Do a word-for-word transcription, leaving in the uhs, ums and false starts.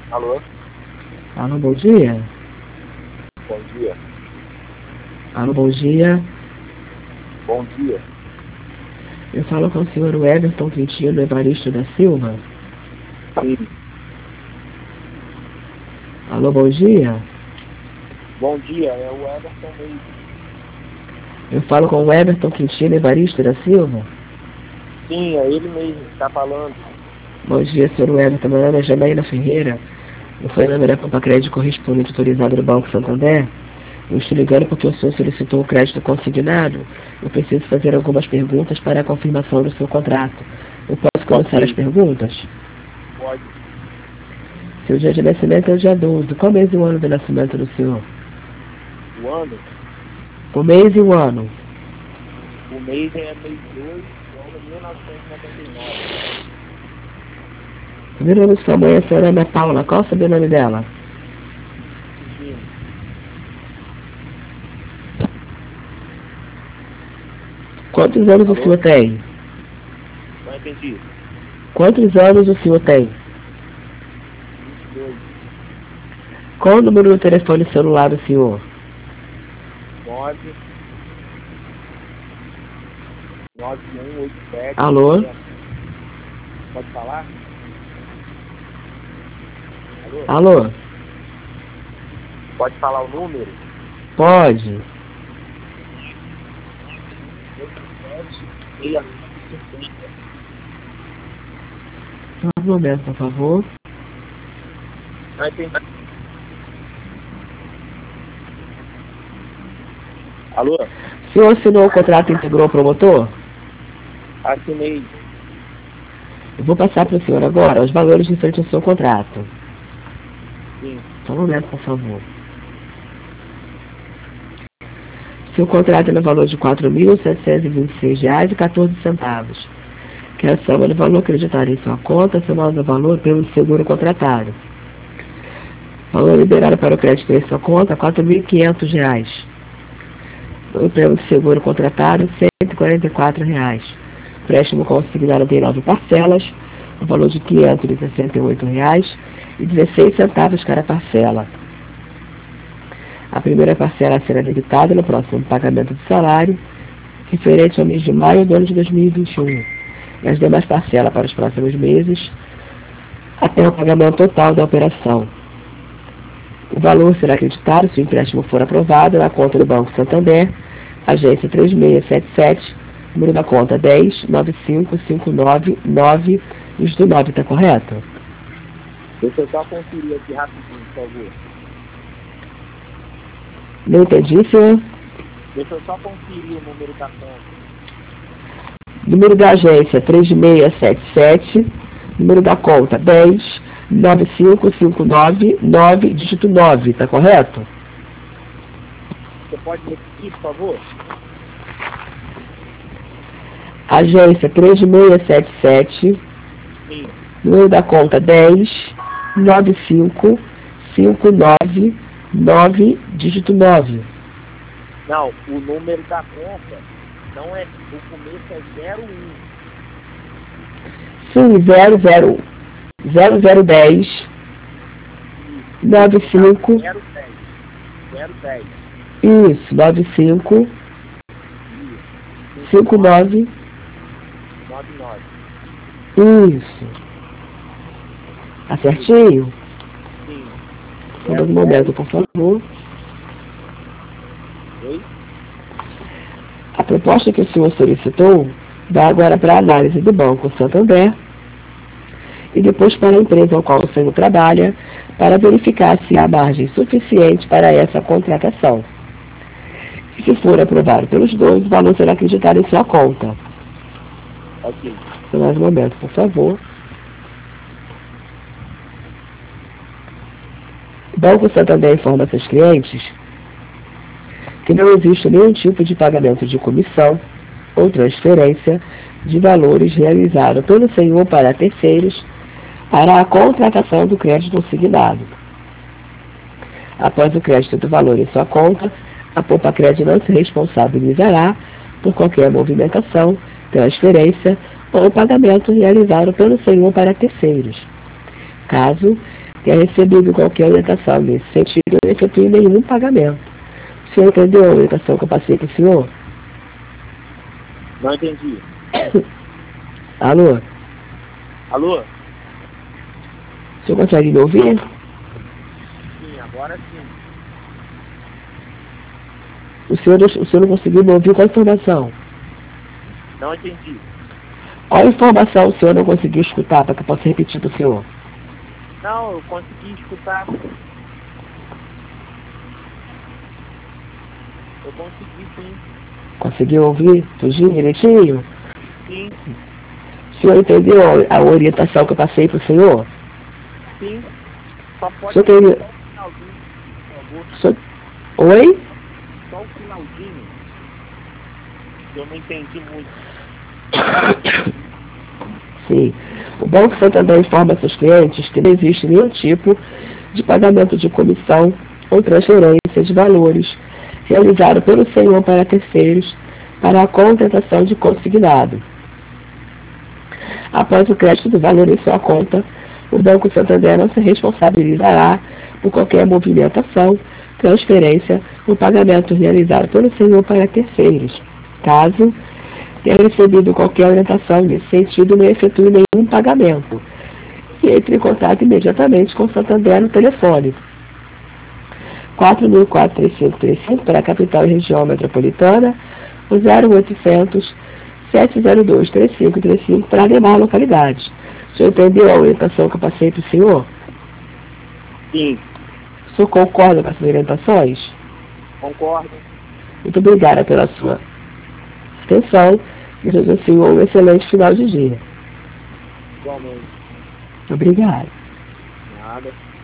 Alô? Alô, bom dia. Bom dia. Alô, bom dia. Bom dia. Eu falo com o senhor Everton Quintino Evaristo da Silva. Sim. Alô, bom dia. Bom dia, é o Everton mesmo. Eu falo com o Everton Quintino Evaristo da Silva. Sim, é ele mesmo que está falando. Bom dia, senhor Everton. Meu nome é Janaína Ferreira. Eu sou a da Pampa Crédito correspondente autorizado do Banco Santander. Eu estou ligando porque o senhor solicitou o crédito consignado. Eu preciso fazer algumas perguntas para a confirmação do seu contrato. Eu posso começar Ok. as perguntas? Pode. Seu dia de nascimento é o dia doze. Qual mês e o ano de nascimento do senhor? O ano? O mês e o ano. O mês é mês dois, o ano é mil novecentos e noventa e nove. O sobrenome de sua mãe é a senhora Ana Paula. Qual o sobrenome dela? Quintino. Quantos anos Alô? o senhor tem? Não entendi. Quantos anos o senhor tem? vinte e dois. Qual o número do telefone celular do senhor? nove. nove um oito sete. Alô? Pode falar? Alô? Alô? Pode falar o número? Pode. Só um momento, por favor. Não entendi. Alô? O senhor assinou o contrato e integrou o promotor? Assinei. Eu vou passar para o senhor agora os valores referentes ao seu contrato. Sim. Só um momento, por favor. Seu contrato é no valor de quatro mil setecentos e vinte e seis reais e quatorze centavos. Que é a soma do valor acreditado em sua conta, somado do valor pelo seguro contratado. Valor liberado para o crédito em sua conta, quatro mil e quinhentos reais. O prêmio de seguro contratado, cento e quarenta e quatro reais. Préstimo consignado tem nove parcelas, o valor de quinhentos e sessenta e oito reais e dezesseis centavos cada parcela. A primeira parcela a ser debitada no próximo pagamento de salário, referente ao mês de maio do ano de dois mil e vinte e um. E as demais parcelas para os próximos meses, até o pagamento total da operação. O valor será acreditado se o empréstimo for aprovado na conta do Banco Santander, agência três seis sete sete, número da conta dez nove cinco cinco nove nove, dígito nove, está correto? Deixa eu só conferir aqui rapidinho, por favor. Não entendi, senhor? Deixa eu só conferir o número da conta. Número da agência três seis sete sete, número da conta dez nove cinco cinco nove nove, dígito nove, está correto? Você pode repetir, por favor? Agência três seis sete sete, Sim. número da conta dez nove cinco cinco nove nove, dígito nove. Não, o número da conta não é. O começo é zero um. Sim, zero zero zero zero dez nove cinco. zero dez. zero dez. Isso, nove cinco cinco nove nove nove. Isso. Tá certinho? Sim. Só um momento, por favor. Oi? A proposta que o senhor solicitou vai agora para a análise do Banco Santander e depois para a empresa ao qual o senhor trabalha para verificar se há margem suficiente para essa contratação. E se for aprovado pelos dois, o valor será acreditado em sua conta. Ok. Só mais um momento, por favor. O Banco Santander informa seus clientes que não existe nenhum tipo de pagamento de comissão ou transferência de valores realizado pelo senhor para terceiros para a contratação do crédito consignado. Após o crédito do valor em sua conta, a Poupa Crédito não se responsabilizará por qualquer movimentação, transferência ou pagamento realizado pelo senhor para terceiros, caso tenha recebido qualquer orientação nesse sentido, não efetue nenhum pagamento. O senhor entendeu a orientação que eu passei para o senhor? Não entendi. Alô? Alô? O senhor consegue me ouvir? Sim, agora sim. O senhor, o senhor não conseguiu me ouvir? Qual a informação? Não entendi. Qual informação o senhor não conseguiu escutar para que eu possa repetir para o senhor? Não, eu consegui escutar. Eu consegui sim. Conseguiu ouvir? Tudinho direitinho? Sim. O senhor entendeu a, a orientação que eu passei para o senhor? Sim. Só pode Só tem... só o finalzinho, por favor. Só... Oi? Só o finalzinho. Eu não entendi muito. Sim. O Banco Santander informa a seus clientes que não existe nenhum tipo de pagamento de comissão ou transferência de valores realizado pelo senhor para terceiros para a contratação de consignado. Após o crédito do valor em sua conta, o Banco Santander não se responsabilizará por qualquer movimentação, transferência ou pagamento realizado pelo senhor para terceiros, caso tenha recebido qualquer orientação nesse sentido, não efetue nenhum pagamento e entre em contato imediatamente com o Santander no telefone quatro mil quatrocentos e trinta e cinco trinta e cinco para a capital e região metropolitana, o zero oitocentos, sete zero dois, três cinco três cinco para demais localidades. O senhor entendeu a orientação que eu passei para o senhor? Sim. O senhor concorda com essas orientações? Concordo. Muito obrigada pela sua atenção e desejo ao senhor um excelente final de dia. Igualmente. Obrigado. Nada.